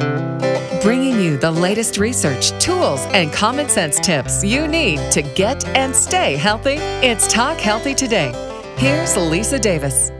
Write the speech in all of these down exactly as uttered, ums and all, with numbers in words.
Bringing you the latest research, tools, and common sense tips you need to get and stay healthy. It's Talk Healthy Today. Here's Lisa Davis.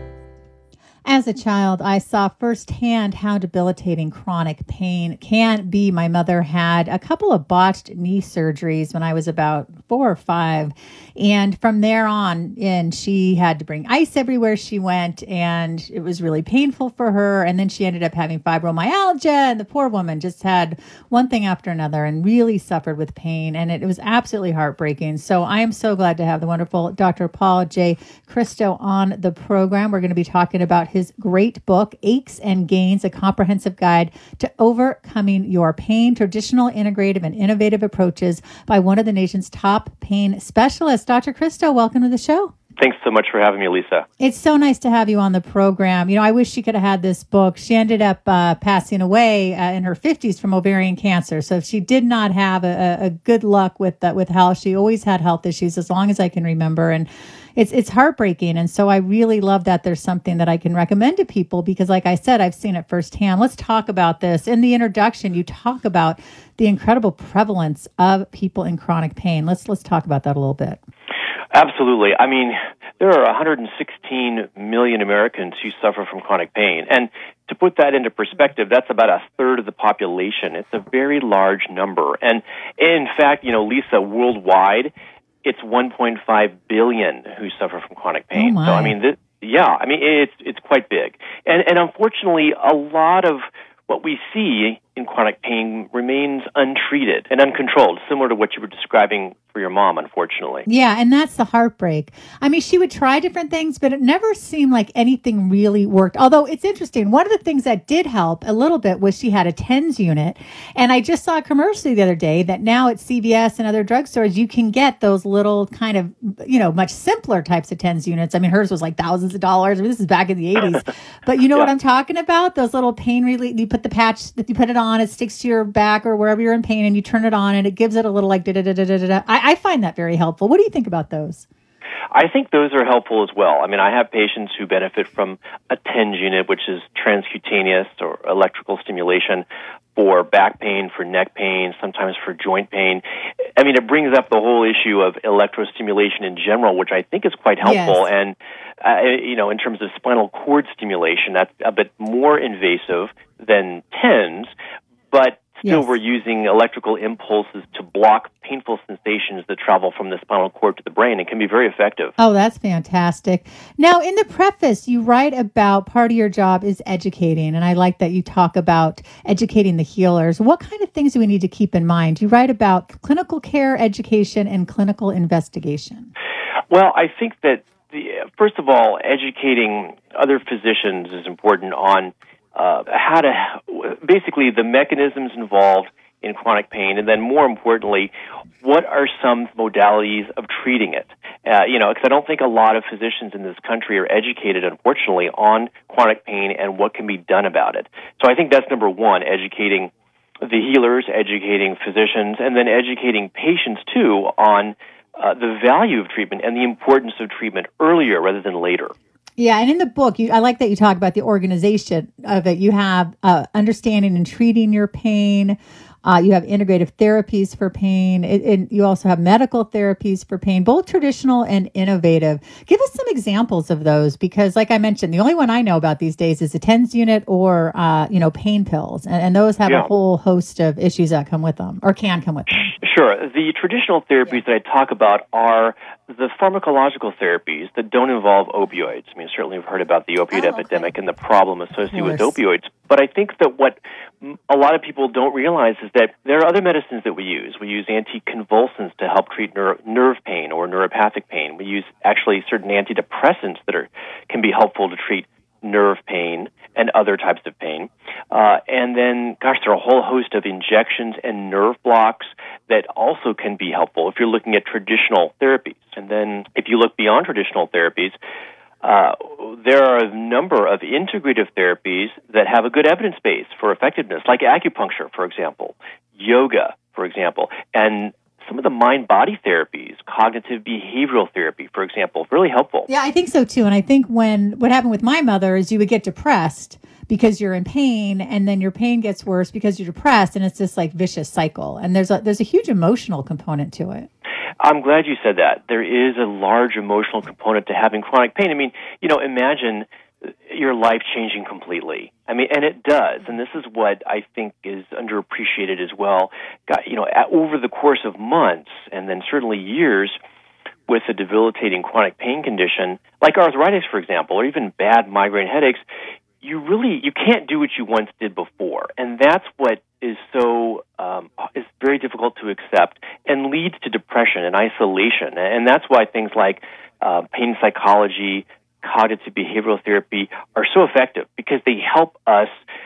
As a child, I saw firsthand how debilitating chronic pain can be. My mother had a couple of botched knee surgeries when I was about four or five. And from there on in, she had to bring ice everywhere she went, and it was really painful for her. And then she ended up having fibromyalgia, and the poor woman just had one thing after another and really suffered with pain. And it, it was absolutely heartbreaking. So I am so glad to have the wonderful Doctor Paul J. Christo on the program. We're going to be talking about his his great book, Aches and Gains, a comprehensive guide to overcoming your pain, traditional, integrative, and innovative approaches by one of the nation's top pain specialists. Doctor Christo, welcome to the show. Thanks so much for having me, Lisa. It's so nice to have you on the program. You know, I wish she could have had this book. She ended up uh, passing away uh, in her fifties from ovarian cancer. So she did not have a, a good luck with uh, with health. She always had health issues as long as I can remember. And it's it's heartbreaking. And so I really love that there's something that I can recommend to people because, like I said, I've seen it firsthand. Let's talk about this. In the introduction, you talk about the incredible prevalence of people in chronic pain. Let's let's talk about that a little bit. Absolutely. I mean, there are one hundred sixteen million Americans who suffer from chronic pain. And to put that into perspective, that's about a third of the population. It's a very large number. And in fact, you know, Lisa, worldwide, it's one point five billion who suffer from chronic pain. Oh my. So, I mean, this, yeah, I mean, it's it's quite big. And, and unfortunately, a lot of what we see in chronic pain remains untreated and uncontrolled, similar to what you were describing for your mom, unfortunately. Yeah, and that's the heartbreak. I mean, she would try different things, but it never seemed like anything really worked. Although it's interesting, one of the things that did help a little bit was she had a TENS unit. And I just saw a commercial the other day that now at C V S and other drugstores, you can get those little kind of, you know, much simpler types of TENS units. I mean, hers was like thousands of dollars. I mean, this is back in the eighties. But you know yeah. what I'm talking about? Those little pain relief, you put the patch, you put it on, it sticks to your back or wherever you're in pain, and you turn it on, and it gives it a little like da-da-da-da-da-da. I, I find that very helpful. What do you think about those? I think those are helpful as well. I mean, I have patients who benefit from a TENS unit, which is transcutaneous or electrical stimulation for back pain, for neck pain, sometimes for joint pain. I mean, it brings up the whole issue of electrostimulation in general, which I think is quite helpful. Yes. And, uh, you know, in terms of spinal cord stimulation, that's a bit more invasive than TENS, but still, yes. we're using electrical impulses to block painful sensations that travel from the spinal cord to the brain. It can be very effective. Oh, that's fantastic. Now, in the preface, you write about part of your job is educating, and I like that you talk about educating the healers. What kind of things do we need to keep in mind? You write about clinical care, education, and clinical investigation. Well, I think that, the, first of all, educating other physicians is important on Uh, how to, basically the mechanisms involved in chronic pain, and then more importantly, what are some modalities of treating it? Uh, you know, because I don't think a lot of physicians in this country are educated, unfortunately, on chronic pain and what can be done about it. So I think that's number one, educating the healers, educating physicians, and then educating patients, too, on uh, the value of treatment and the importance of treatment earlier rather than later. Yeah, and in the book, you, I like that you talk about the organization of it. You have uh, understanding and treating your pain. Uh, you have integrative therapies for pain. It, it, you also have medical therapies for pain, both traditional and innovative. Give us some examples of those, because like I mentioned, the only one I know about these days is the TENS unit or, uh, you know, pain pills. And, and those have yeah. a whole host of issues that come with them or can come with them. Sure. The traditional therapies yeah. that I talk about are the pharmacological therapies that don't involve opioids. I mean, certainly we've heard about the opioid oh, epidemic okay. and the problem associated with opioids. But I think that what a lot of people don't realize is that there are other medicines that we use. We use anticonvulsants to help treat ner- nerve pain or neuropathic pain. We use actually certain antidepressants that are can be helpful to treat nerve pain and other types of pain. Uh, and then, gosh, there are a whole host of injections and nerve blocks that also can be helpful if you're looking at traditional therapies. And then if you look beyond traditional therapies, uh, there are a number of integrative therapies that have a good evidence base for effectiveness, like acupuncture, for example, yoga, for example, and some of the mind-body therapies, cognitive behavioral therapy, for example, really helpful. Yeah, I think so too. And I think when what happened with my mother is you would get depressed, because you're in pain, and then your pain gets worse because you're depressed, and it's this like vicious cycle. And there's a there's a huge emotional component to it. I'm glad you said that. There is a large emotional component to having chronic pain. I mean, you know, imagine your life changing completely. I mean, and it does. And this is what I think is underappreciated as well. Got, you know, over the course of months and then certainly years with a debilitating chronic pain condition, like arthritis, for example, or even bad migraine headaches, you really, you can't do what you once did before. And that's what is so, um, is very difficult to accept and leads to depression and isolation. And that's why things like uh, pain psychology, cognitive behavioral therapy are so effective, because they help us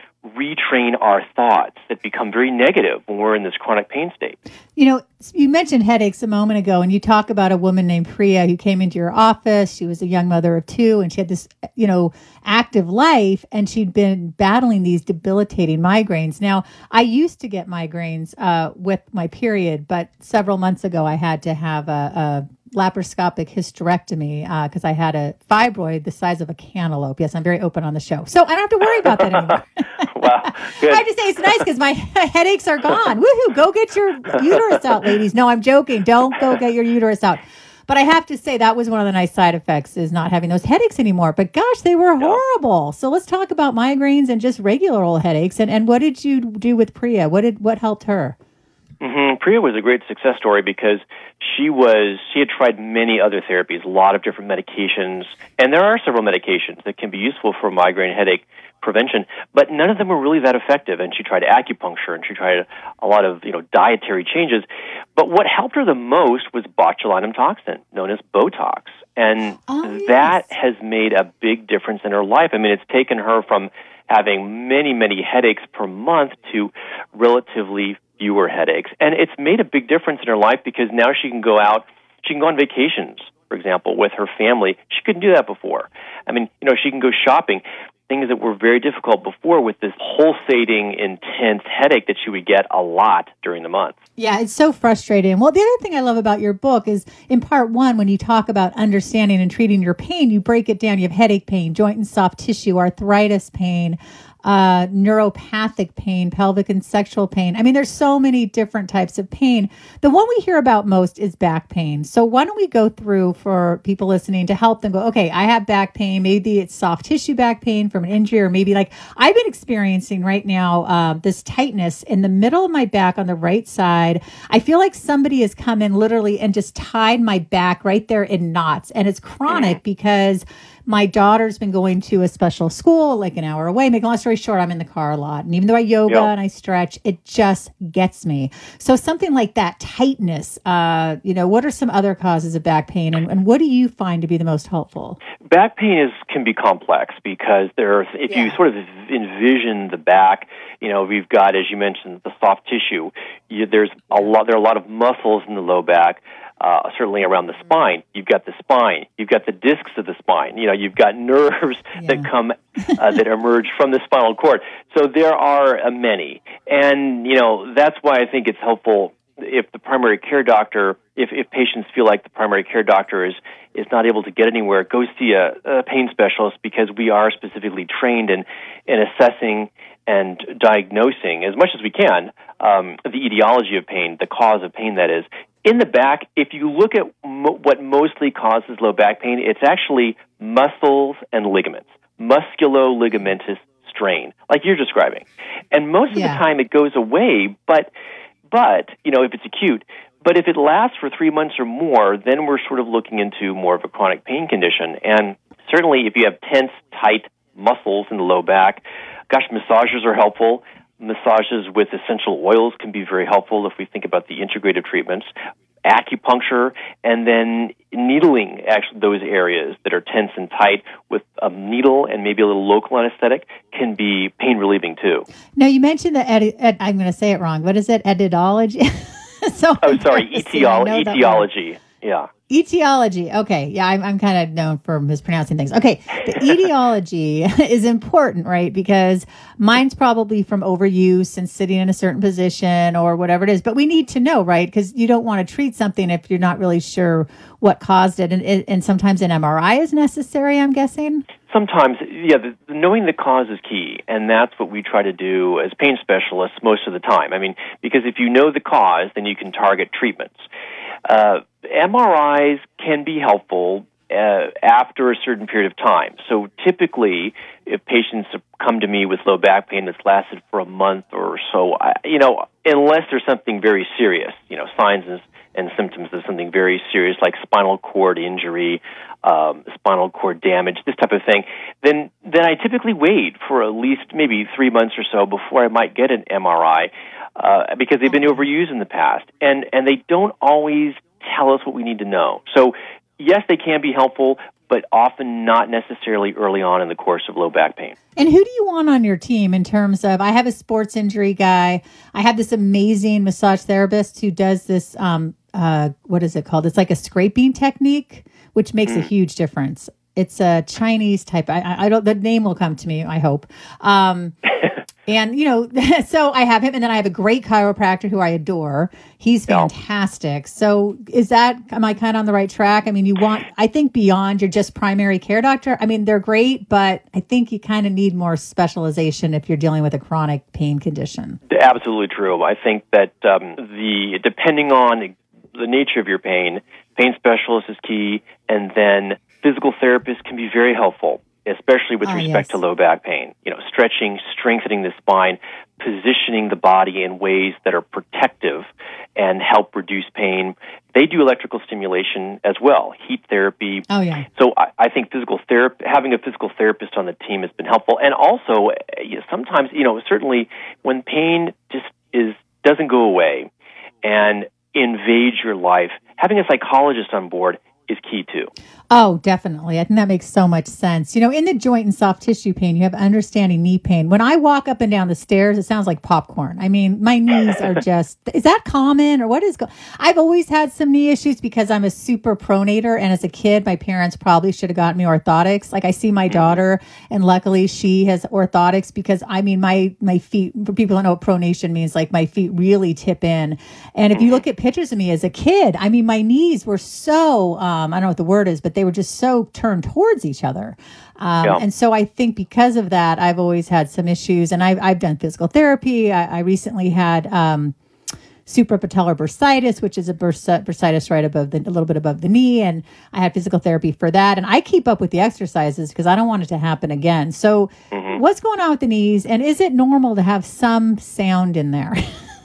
retrain our thoughts that become very negative when we're in this chronic pain state. You know, you mentioned headaches a moment ago, and you talk about a woman named Priya who came into your office. She was a young mother of two, and she had this, you know, active life, and she'd been battling these debilitating migraines. Now, I used to get migraines uh, with my period, but several months ago I had to have a, a laparoscopic hysterectomy because uh, I had a fibroid the size of a cantaloupe. Yes, I'm very open on the show. So I don't have to worry about that anymore. Wow. Good. I have to say it's nice because my headaches are gone. Woohoo, go get your uterus out, ladies. No, I'm joking. Don't go get your uterus out. But I have to say that was one of the nice side effects, is not having those headaches anymore. But gosh, they were horrible. So let's talk about migraines and just regular old headaches. And, and what did you do with Priya? What did what helped her? Mm-hmm. Priya was a great success story because she was she had tried many other therapies, a lot of different medications, and there are several medications that can be useful for migraine headache prevention, but none of them were really that effective. And she tried acupuncture, and she tried a lot of you know dietary changes. But what helped her the most was botulinum toxin, known as Botox, and oh, that yes. has made a big difference in her life. I mean, it's taken her from having many, many headaches per month to relatively fewer headaches. And it's made a big difference in her life because now she can go out, she can go on vacations, for example, with her family. She couldn't do that before. I mean, you know, she can go shopping, things that were very difficult before with this pulsating, intense headache that she would get a lot during the month. Yeah, it's so frustrating. Well, the other thing I love about your book is in part one, when you talk about understanding and treating your pain, you break it down. You have headache pain, joint and soft tissue, arthritis pain, uh, neuropathic pain, pelvic and sexual pain. I mean, there's so many different types of pain. The one we hear about most is back pain. So why don't we go through for people listening to help them go, okay, I have back pain. Maybe it's soft tissue back pain from an injury, or maybe like I've been experiencing right now, uh, this tightness in the middle of my back on the right side. I feel like somebody has come in literally and just tied my back right there in knots. And it's chronic because my daughter's been going to a special school like an hour away. Make a long story short, I'm in the car a lot. And even though I yoga yep. and I stretch, it just gets me. So something like that tightness, uh, you know, what are some other causes of back pain? And, and what do you find to be the most helpful? Back pain is can be complex because there are, if yeah. you sort of envision the back, you know, we've got, as you mentioned, the soft tissue. You, there's a lot, there are a lot of muscles in the low back. Uh, certainly around the spine. You've got the spine. You've got the discs of the spine. You know, you've got nerves yeah. that come, uh, that emerge from the spinal cord. So there are uh, many. And, you know, that's why I think it's helpful if the primary care doctor, if, if patients feel like the primary care doctor is, is not able to get anywhere, go see a, a pain specialist, because we are specifically trained in, in assessing and diagnosing, as much as we can, um, the etiology of pain, the cause of pain, that is. In the back, if you look at mo- what mostly causes low back pain, it's actually muscles and ligaments, musculo-ligamentous strain, like you're describing. And most of yeah. the time it goes away, but, but, you know, if it's acute. But if it lasts for three months or more, then we're sort of looking into more of a chronic pain condition. And certainly if you have tense, tight muscles in the low back, gosh, massages are helpful. Massages with essential oils can be very helpful if we think about the integrative treatments. Acupuncture, and then needling actually those areas that are tense and tight with a needle and maybe a little local anesthetic can be pain relieving too. Now, you mentioned the, edi- ed- I'm going to say it wrong. What is it? Etiology? so oh, sorry, etiolo- etiology. Yeah. Etiology. Okay. Yeah, I'm, I'm kind of known for mispronouncing things. Okay. The etiology is important, right? Because mine's probably from overuse and sitting in a certain position or whatever it is. But we need to know, right? Because you don't want to treat something if you're not really sure what caused it. And, and sometimes an M R I is necessary, I'm guessing. sometimes, yeah, the, the knowing the cause is key, and that's what we try to do as pain specialists most of the time. I mean, because if you know the cause, then you can target treatments. Uh, M R Is can be helpful uh, after a certain period of time. So typically, if patients come to me with low back pain that's lasted for a month or so, I, you know, unless there's something very serious, you know, signs and, and symptoms of something very serious like spinal cord injury, um, spinal cord damage, this type of thing, then then I typically wait for at least maybe three months or so before I might get an M R I uh, because they've been overused in the past, and and they don't always tell us what we need to know. So yes, they can be helpful, but often not necessarily early on in the course of low back pain. And who do you want on your team in terms of, I have a sports injury guy. I have this amazing massage therapist who does this, um, uh, what is it called? It's like a scraping technique, which makes mm. a huge difference. It's a Chinese type. I, I don't, the name will come to me, I hope. Um, and, you know, so I have him, and then I have a great chiropractor who I adore. He's fantastic. Yeah. So is that, am I kind of on the right track? I mean, you want, I think beyond your just primary care doctor, I mean, they're great, but I think you kind of need more specialization if you're dealing with a chronic pain condition. Absolutely true. I think that um, the, depending on the nature of your pain, pain specialist is key, and then physical therapists can be very helpful, especially with ah, respect yes. to low back pain. You know, stretching, strengthening the spine, positioning the body in ways that are protective and help reduce pain. They do electrical stimulation as well, heat therapy. Oh, yeah. So I, I think physical therapy, having a physical therapist on the team has been helpful. And also, you know, sometimes, you know, certainly when pain just is doesn't go away and invades your life, having a psychologist on board is key too. Oh, definitely. I think that makes so much sense. You know, in the joint and soft tissue pain, you have understanding knee pain. When I walk up and down the stairs, it sounds like popcorn. I mean, my knees are just, is that common or what is, go- I've always had some knee issues because I'm a super pronator. And as a kid, my parents probably should have gotten me orthotics. Like I see my daughter and luckily she has orthotics because I mean, my, my feet, for people who know what pronation means, like my feet really tip in. And if you look at pictures of me as a kid, I mean, my knees were so, um, I don't know what the word is, but they were just so turned towards each other. Um, yeah. And so I think because of that, I've always had some issues, and I've, I've done physical therapy. I, I recently had um, suprapatellar bursitis, which is a burs- bursitis right above the, a little bit above the knee. And I had physical therapy for that. And I keep up with the exercises because I don't want it to happen again. So mm-hmm. what's going on with the knees? And is it normal to have some sound in there?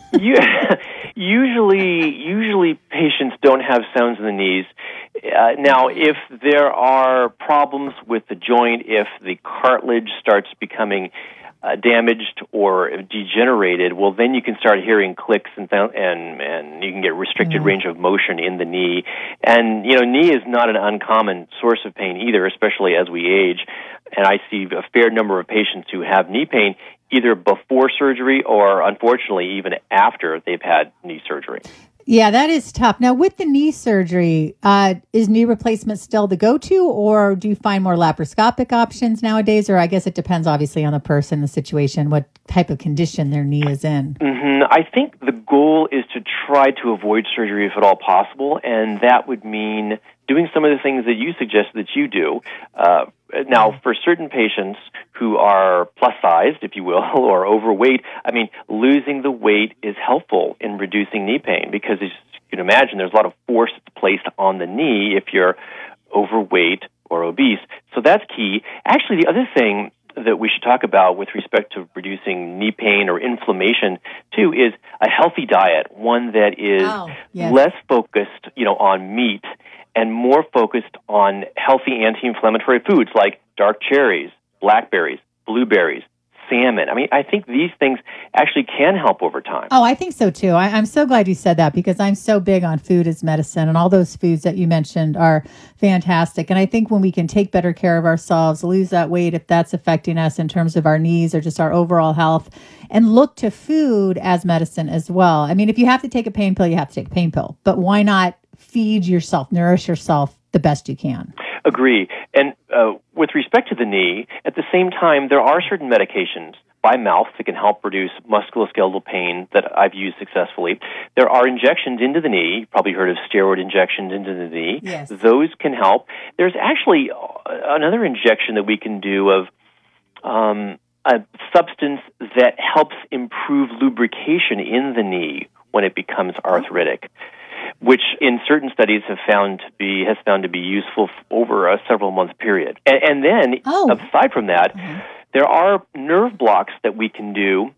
Yeah. Usually, usually patients don't have sounds in the knees. Uh, now, if there are problems with the joint, if the cartilage starts becoming uh, damaged or degenerated, well, then you can start hearing clicks and th- and and you can get restricted mm. range of motion in the knee. And you know, knee is not an uncommon source of pain either, especially as we age. And I see a fair number of patients who have knee pain either before surgery or, unfortunately, even after they've had knee surgery. Yeah, that is tough. Now, with the knee surgery, uh, is knee replacement still the go-to, or do you find more laparoscopic options nowadays? Or I guess it depends, obviously, on the person, the situation, what type of condition their knee is in. Mm-hmm. I think the goal is to try to avoid surgery if at all possible, and that would mean doing some of the things that you suggest that you do. Uh, now, for certain patients who are plus-sized, if you will, or overweight, I mean, losing the weight is helpful in reducing knee pain because, as you can imagine, there's a lot of force placed on the knee if you're overweight or obese. So that's key. Actually, the other thing that we should talk about with respect to reducing knee pain or inflammation, too, is a healthy diet, one that is oh, yes. less focused, you know, on meat and more focused on healthy anti-inflammatory foods like dark cherries, blackberries, blueberries, salmon. I mean, I think these things actually can help over time. Oh, I think so too. I, I'm so glad you said that because I'm so big on food as medicine, and all those foods that you mentioned are fantastic. And I think when we can take better care of ourselves, lose that weight if that's affecting us in terms of our knees or just our overall health, and look to food as medicine as well. I mean, if you have to take a pain pill, you have to take a pain pill, but why not feed yourself, nourish yourself the best you can? Agree. And uh, with respect to the knee, at the same time, there are certain medications by mouth that can help reduce musculoskeletal pain that I've used successfully. There are injections into the knee. You've probably heard of steroid injections into the knee. Yes. Those can help. There's actually another injection that we can do of um, a substance that helps improve lubrication in the knee when it becomes arthritic, which in certain studies have found to be has found to be useful f- over a several month period. And, and then, oh. aside from that, mm-hmm. there are nerve blocks that we can do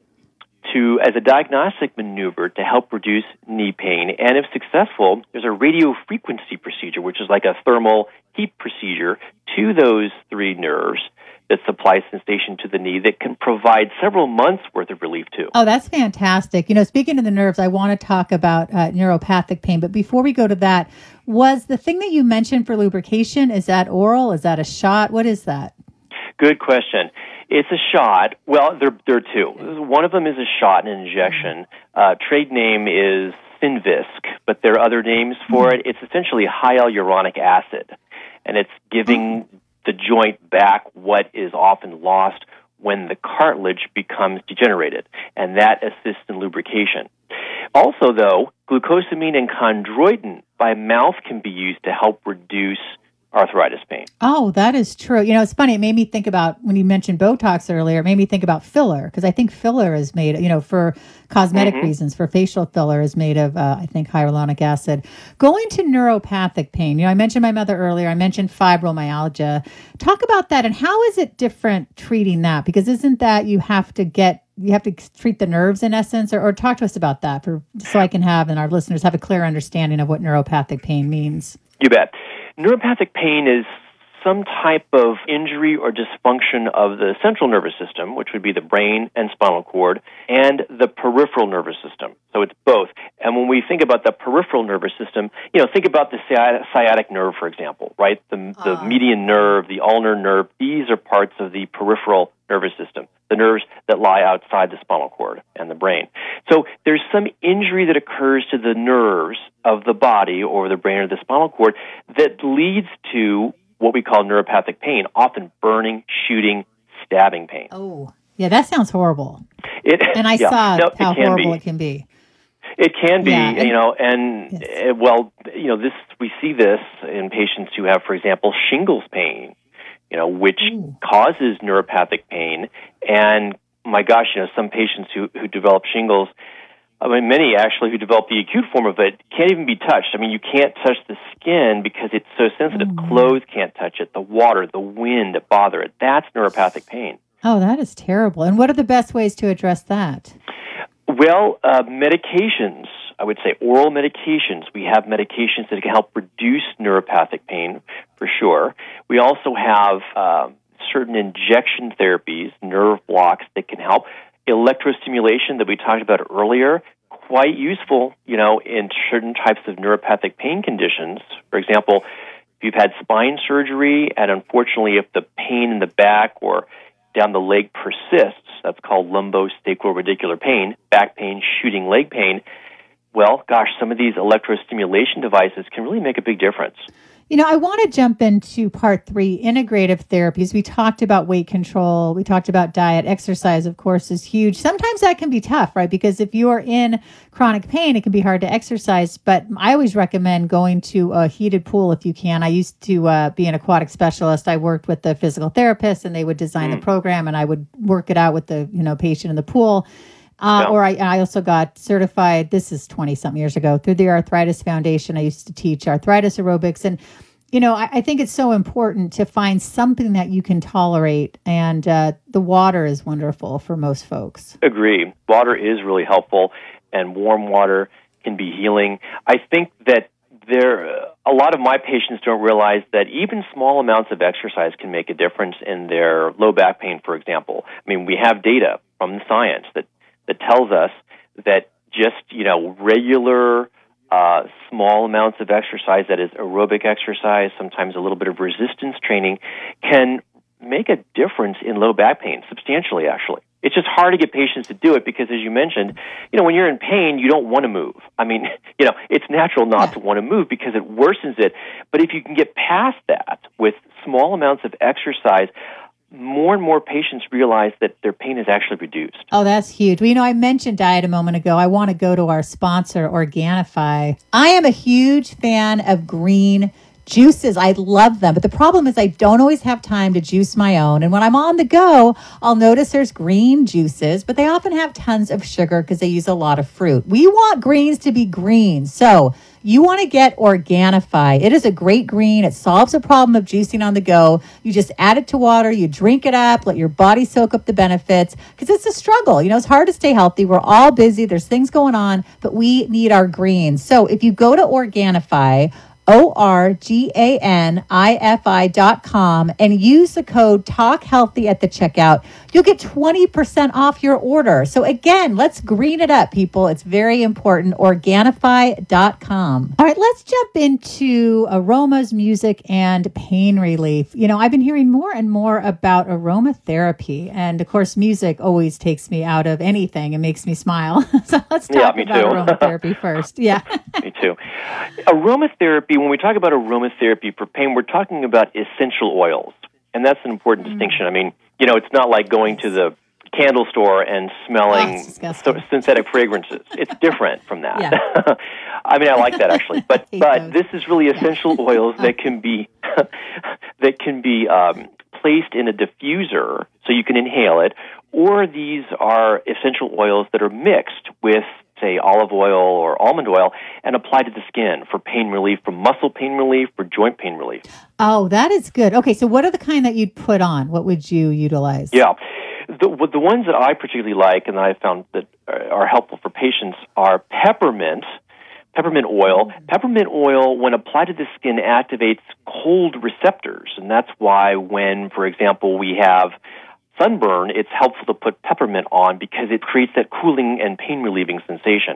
to as a diagnostic maneuver to help reduce knee pain. And if successful, there's a radio frequency procedure, which is like a thermal heat procedure to those three nerves that supply sensation to the knee that can provide several months' worth of relief too. Oh, that's fantastic. You know, speaking of the nerves, I want to talk about uh, neuropathic pain. But before we go to that, was the thing that you mentioned for lubrication, is that oral? Is that a shot? What is that? Good question. It's a shot. Well, there, there are two. One of them is a shot, an injection. Uh, trade name is Synvisc, but there are other names for mm-hmm. it. It's essentially hyaluronic acid, and it's giving mm-hmm. the joint back what is often lost when the cartilage becomes degenerated, and that assists in lubrication. Also, though, glucosamine and chondroitin by mouth can be used to help reduce arthritis pain. Oh, that is true. You know, it's funny. It made me think about, when you mentioned Botox earlier, it made me think about filler, because I think filler is made, you know, for cosmetic mm-hmm. reasons, for facial filler is made of, uh, I think, hyaluronic acid. Going to neuropathic pain, you know, I mentioned my mother earlier. I mentioned fibromyalgia. Talk about that, and how is it different treating that? Because isn't that you have to get, you have to treat the nerves in essence, or, or talk to us about that for so I can have, and our listeners have a clear understanding of what neuropathic pain means. You bet. Neuropathic pain is some type of injury or dysfunction of the central nervous system, which would be the brain and spinal cord, and the peripheral nervous system. So it's both. And when we think about the peripheral nervous system, you know, think about the sciatic nerve, for example, right? The, uh. the median nerve, the ulnar nerve, these are parts of the peripheral nervous system, the nerves that lie outside the spinal cord and the brain. So there's some injury that occurs to the nerves of the body or the brain or the spinal cord that leads to what we call neuropathic pain, often burning, shooting, stabbing pain. Oh, yeah, that sounds horrible. It, and I yeah, saw no, how it can horrible be. it can be. It can be, yeah, and, you know, and yes. uh, well, you know, this we see this in patients who have, for example, shingles pain, you know, which Ooh. causes neuropathic pain. And my gosh, you know, some patients who, who develop shingles, I mean, many actually who develop the acute form of it can't even be touched. I mean, you can't touch the skin because it's so sensitive. Mm. Clothes can't touch it. The water, the wind bother it. That's neuropathic pain. Oh, that is terrible. And what are the best ways to address that? Well, uh, medications, I would say oral medications. We have medications that can help reduce neuropathic pain for sure. We also have uh, certain injection therapies, nerve blocks that can help. Electrostimulation that we talked about earlier, quite useful, you know, in certain types of neuropathic pain conditions. For example, if you've had spine surgery, and unfortunately if the pain in the back or down the leg persists, that's called lumbosacral pain, back pain, shooting leg pain, well, gosh, some of these electrostimulation devices can really make a big difference. You know, I want to jump into part three, integrative therapies. We talked about weight control. We talked about diet. Exercise, of course, is huge. Sometimes that can be tough, right? Because if you are in chronic pain, it can be hard to exercise. But I always recommend going to a heated pool if you can. I used to uh, be an aquatic specialist. I worked with the physical therapist, and they would design mm. the program, and I would work it out with the you know patient in the pool. Uh, yeah. Or I, I also got certified, this is twenty-something years ago, through the Arthritis Foundation. I used to teach arthritis aerobics. And, you know, I, I think it's so important to find something that you can tolerate. And uh, the water is wonderful for most folks. Agree. Water is really helpful, and warm water can be healing. I think that there, a lot of my patients don't realize that even small amounts of exercise can make a difference in their low back pain, for example. I mean, we have data from the science that that tells us that just, you know, regular uh, small amounts of exercise, that is aerobic exercise, sometimes a little bit of resistance training, can make a difference in low back pain, substantially, actually. It's just hard to get patients to do it because, as you mentioned, you know, when you're in pain, you don't want to move. I mean, you know, it's natural not yeah. to want to move because it worsens it. But if you can get past that with small amounts of exercise, more and more patients realize that their pain is actually reduced. Oh, that's huge. Well, you know, I mentioned diet a moment ago. I want to go to our sponsor, Organifi. I am a huge fan of green juices. I love them. But the problem is I don't always have time to juice my own. And when I'm on the go, I'll notice there's green juices, but they often have tons of sugar because they use a lot of fruit. We want greens to be green. So you want to get Organifi. It is a great green. It solves a problem of juicing on the go. You just add it to water. You drink it up. Let your body soak up the benefits because it's a struggle. You know, it's hard to stay healthy. We're all busy. There's things going on, but we need our greens. So if you go to Organifi, O R G A N I F I dot com and use the code TALKHEALTHY at the checkout, you'll get twenty percent off your order. So again, let's green it up, people. It's very important. Organifi dot com. All right, let's jump into aromas, music, and pain relief. You know, I've been hearing more and more about aromatherapy. And of course, music always takes me out of anything and makes me smile. So let's talk yeah, about too. aromatherapy first. Yeah. Me too. Aromatherapy, when we talk about aromatherapy for pain, we're talking about essential oils. And that's an important mm. distinction. I mean, you know, it's not like going to the candle store and smelling oh, so, synthetic fragrances. It's different from that. Yeah. I mean, I like that actually. But but those. this is really essential yeah. oils that can be that can be um, placed in a diffuser so you can inhale it, or these are essential oils that are mixed with, say, olive oil or almond oil and applied to the skin for pain relief, for muscle pain relief, for joint pain relief. Oh, that is good. Okay, so what are the kind that you'd put on? What would you utilize? Yeah. The, the ones that I particularly like and that I found that are helpful for patients are peppermint, peppermint oil. Mm-hmm. Peppermint oil, when applied to the skin, activates cold receptors. And that's why when, for example, we have sunburn, it's helpful to put peppermint on because it creates that cooling and pain-relieving sensation.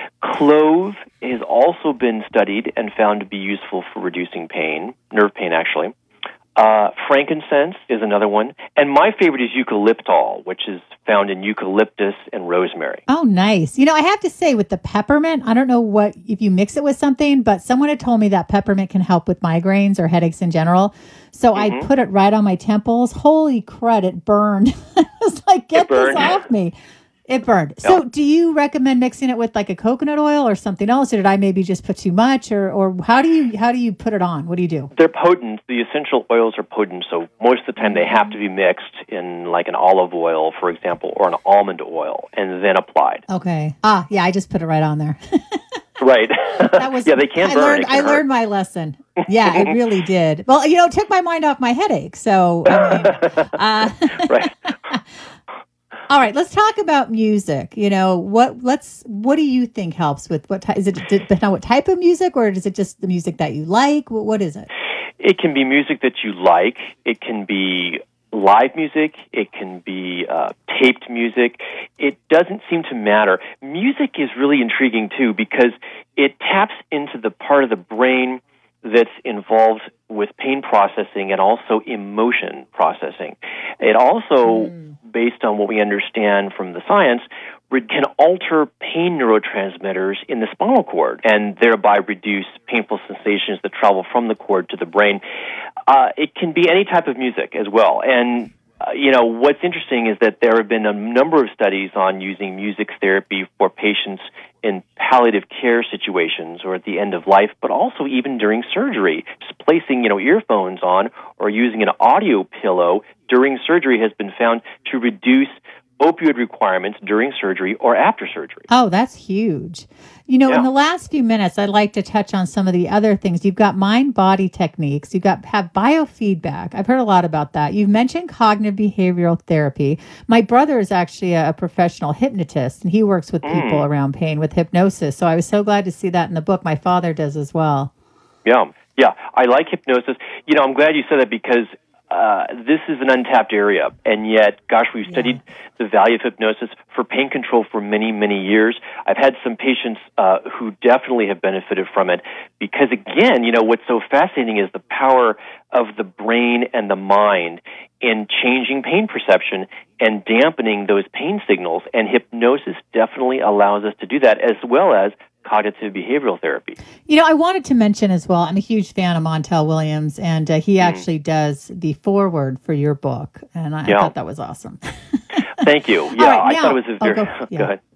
Clove has also been studied and found to be useful for reducing pain, nerve pain actually. Uh, frankincense is another one. And my favorite is eucalyptol, which is found in eucalyptus and rosemary. Oh, nice. You know, I have to say with the peppermint, I don't know what, if you mix it with something, but someone had told me that peppermint can help with migraines or headaches in general. So mm-hmm. I put it right on my temples. Holy crud, it burned. I was like, get this off me. It burned. Yep. So do you recommend mixing it with like a coconut oil or something else? Or did I maybe just put too much? Or, or how do you how do you put it on? What do you do? They're potent. The essential oils are potent. So most of the time they have to be mixed in like an olive oil, for example, or an almond oil, and then applied. Okay. Ah, yeah, I just put it right on there. Right. That was, yeah, they can I burn. Learned, can I hurt. learned my lesson. Yeah, it really did. Well, you know, it took my mind off my headache. So, I mean, uh, right. All right, let's talk about music. You know, what let's what do you think helps with what is it depend on what type of music, or is it just the music that you like? What, what is it? It can be music that you like. It can be live music. It can be uh, taped music. It doesn't seem to matter. Music is really intriguing too because it taps into the part of the brain that's involved with pain processing and also emotion processing. It also, mm. based on what we understand from the science, can alter pain neurotransmitters in the spinal cord and thereby reduce painful sensations that travel from the cord to the brain. Uh, it can be any type of music as well. And Uh, you know, what's interesting is that there have been a number of studies on using music therapy for patients in palliative care situations or at the end of life, but also even during surgery. Just placing, you know, earphones on or using an audio pillow during surgery has been found to reduce opioid requirements during surgery or after surgery. Oh, that's huge. You know, yeah. in the last few minutes, I'd like to touch on some of the other things. You've got mind-body techniques. You've got have biofeedback. I've heard a lot about that. You've mentioned cognitive behavioral therapy. My brother is actually a, a professional hypnotist, and he works with mm. people around pain with hypnosis. So I was so glad to see that in the book. My father does as well. Yeah, yeah. I like hypnosis. You know, I'm glad you said that because Uh, this is an untapped area, and yet, gosh, we've studied yeah. the value of hypnosis for pain control for many, many years. I've had some patients uh, who definitely have benefited from it because, again, you know, what's so fascinating is the power of the brain and the mind in changing pain perception and dampening those pain signals, and hypnosis definitely allows us to do that, as well as cognitive behavioral therapy. You know, I wanted to mention as well, I'm a huge fan of Montel Williams, and uh, he mm. actually does the foreword for your book, and I, yeah. I thought that was awesome. Thank you. Yeah, right, I now, thought it was a very... Oh, go, yeah. go ahead.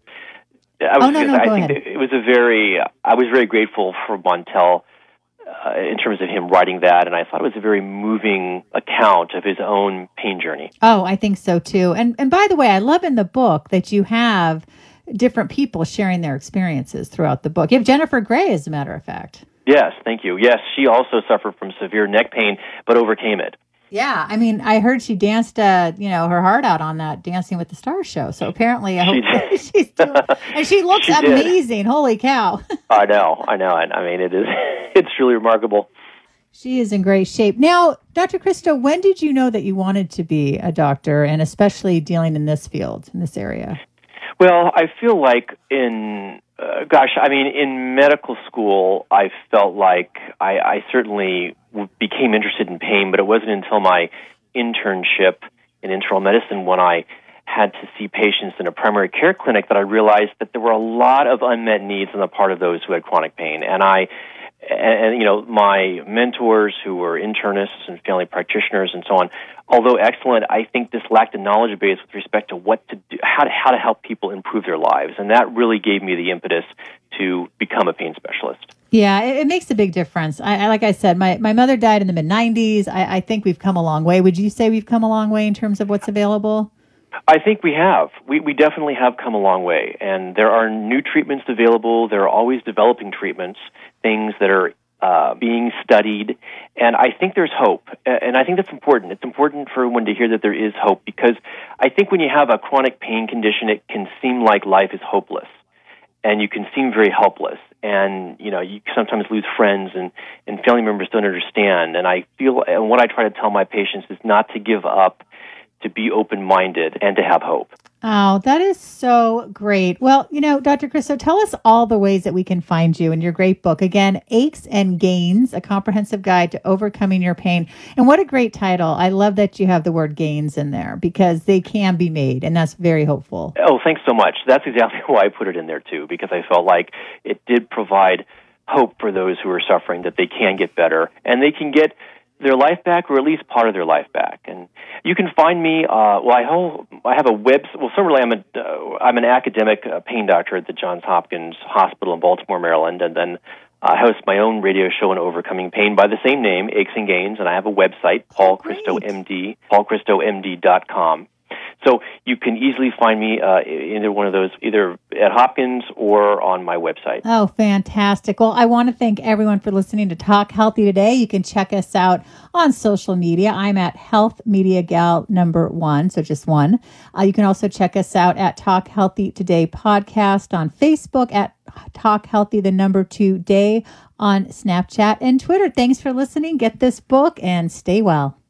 I was oh, no, no, I go think ahead. It was a very... I was very grateful for Montel uh, in terms of him writing that, and I thought it was a very moving account of his own pain journey. Oh, I think so, too. And And by the way, I love in the book that you have different people sharing their experiences throughout the book. You have Jennifer Gray, as a matter of fact. Yes, thank you. Yes, she also suffered from severe neck pain, but overcame it. Yeah, I mean, I heard she danced, uh, you know, her heart out on that Dancing with the Stars show. So apparently, I hope she she's doing, and she looks she amazing. Holy cow! I know, I know. I mean, it is. It's truly remarkable. She is in great shape. Now, Doctor Christo, when did you know that you wanted to be a doctor, and especially dealing in this field, in this area? Well, I feel like in, uh, gosh, I mean, in medical school, I felt like I, I certainly w- became interested in pain, but it wasn't until my internship in internal medicine when I had to see patients in a primary care clinic that I realized that there were a lot of unmet needs on the part of those who had chronic pain. And I, and, and you know, my mentors who were internists and family practitioners and so on, although excellent, I think this lacked a knowledge base with respect to what to do, how to how to help people improve their lives, and that really gave me the impetus to become a pain specialist. Yeah, it, it makes a big difference. I, I like I said, my, my mother died in the mid nineties. I, I think we've come a long way. Would you say we've come a long way in terms of what's available? I think we have. We we definitely have come a long way, and there are new treatments available. There are always developing treatments, things that are uh, being studied, and I think there's hope. And I think that's important. It's important for everyone to hear that there is hope, because I think when you have a chronic pain condition, it can seem like life is hopeless, and you can seem very helpless. And, you know, you sometimes lose friends, and, and family members don't understand. And I feel, and what I try to tell my patients is not to give up, to be open-minded, and to have hope. Oh, that is so great. Well, you know, Doctor Christo, tell us all the ways that we can find you in your great book. Again, Aches and Gains, a comprehensive guide to overcoming your pain. And what a great title. I love that you have the word gains in there, because they can be made, and that's very hopeful. Oh, thanks so much. That's exactly why I put it in there, too, because I felt like it did provide hope for those who are suffering, that they can get better, and they can get their life back, or at least part of their life back. And you can find me, uh, well, I, hold, I have a web, well, certainly I'm, a, uh, I'm an academic uh, pain doctor at the Johns Hopkins Hospital in Baltimore, Maryland, and then I host my own radio show on overcoming pain by the same name, Aches and Gains, and I have a website, Paul Christo M D, paul christo m d dot com. So you can easily find me uh, either one of those, either at Hopkins or on my website. Oh, fantastic. Well, I want to thank everyone for listening to Talk Healthy Today. You can check us out on social media. I'm at Health Media Gal number one, so just one. Uh, you can also check us out at Talk Healthy Today podcast on Facebook, at Talk Healthy, the number two day on Snapchat and Twitter. Thanks for listening. Get this book and stay well.